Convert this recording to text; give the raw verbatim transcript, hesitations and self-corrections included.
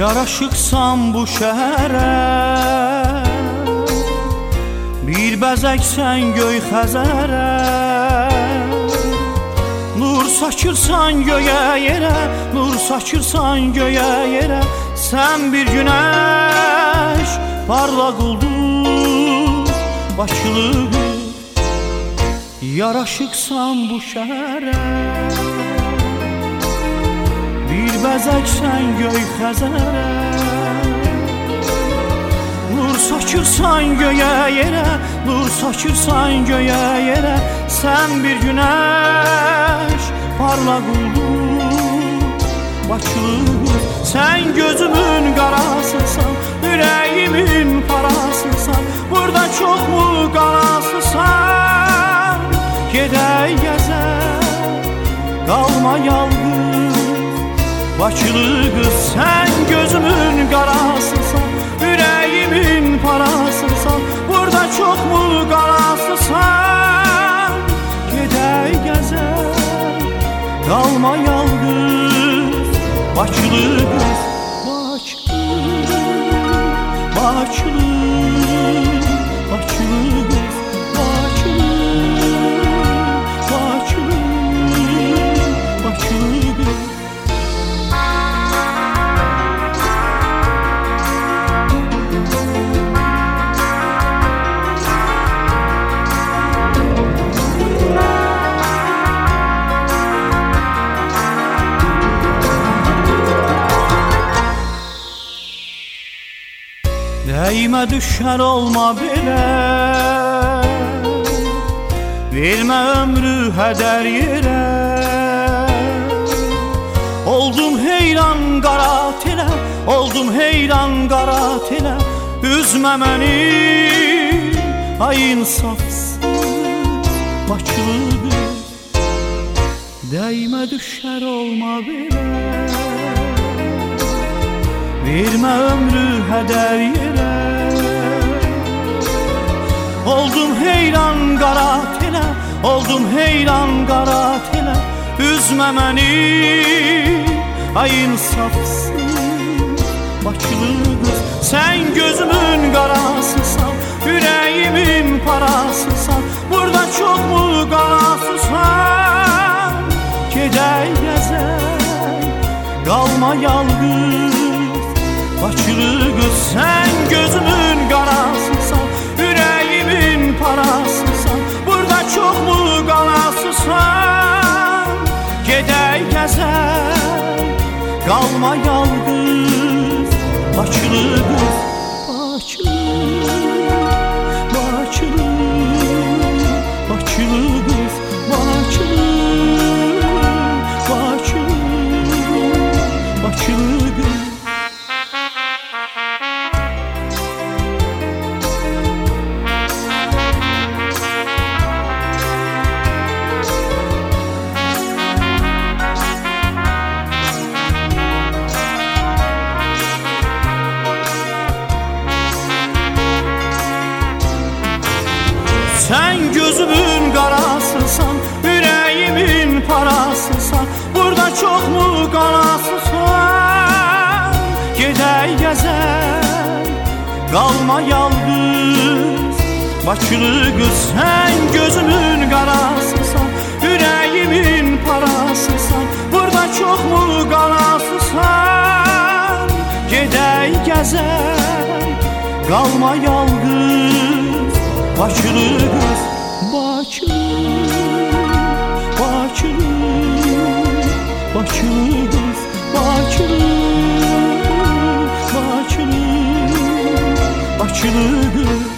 Yaraşıqsan bu şəhərə, bir bəzəksən göy xəzərə. Nur saçırsan göyə yerə, nur saçırsan göyə yerə. Sən bir günəş, parlaq ulduz, Bakılı qız. Yaraşıqsan bu şəhərə, bir bəzəksən göy xəzərə. Nur saçırsan göyə yerə, nur saçırsan göyə yerə. Sən bir günəş, parlaq ulduz, Bakılı qız. Sən gözümün qarasısan, ürəyimin parasısan. Burada çoxmu qarasısan, gedək gəzək, qalma yalqız, Bakılı qız. Sən gözümün qarasısan, ürəyimin parasısan. Burada çoxmu qarasısan, gedək gəzək, qalma yalqız, Bakılı qız. Bakılı, Bakılı, Bakılı qız. Bakılı, Bakılı, Bakılı qız. Dəymə düşər olma belə, vermə ömrü hədər yerə. Oldum heyran qara telə, oldum heyran qara telə. Üzmə məni, ay insafsız, Bakılı qız. Dəymə düşər olma belə, vermə ömrü hədər yerə. Oldum heyran qara telə, oldum heyran qara telə. Üzmə məni, ay insafsız, Bakılı qız. Sən gözümün qarasısan, ürəyimin parasısan. Burada çoxmu qarasısan, gedək gəzək, qalma yalqız, Bakılı qız. Sən gözümün qarasısan, ürəyimin parasısan. Burada çoxmu qalasısan, gedək gəzək, qalma yalqız, Bakılı qız. Bakılı, Bakılı, Bakılı qız. Bakılı, Bakılı, Bakılı qız. Sən gözümün qarasısan, ürəyimin parasısan. Burada çoxmu qalasısan, gedək gəzək, qalma yalqız, Bakılı qız. Sən gözümün qarasısan, ürəyimin parasısan. Burada çoxmu qalasısan, gedək gəzək, qalma yalqız, Bakılı qız. Bakılı, Bakılı, Bakılı qız. Bakılı, Bakılı, Bakılı qız.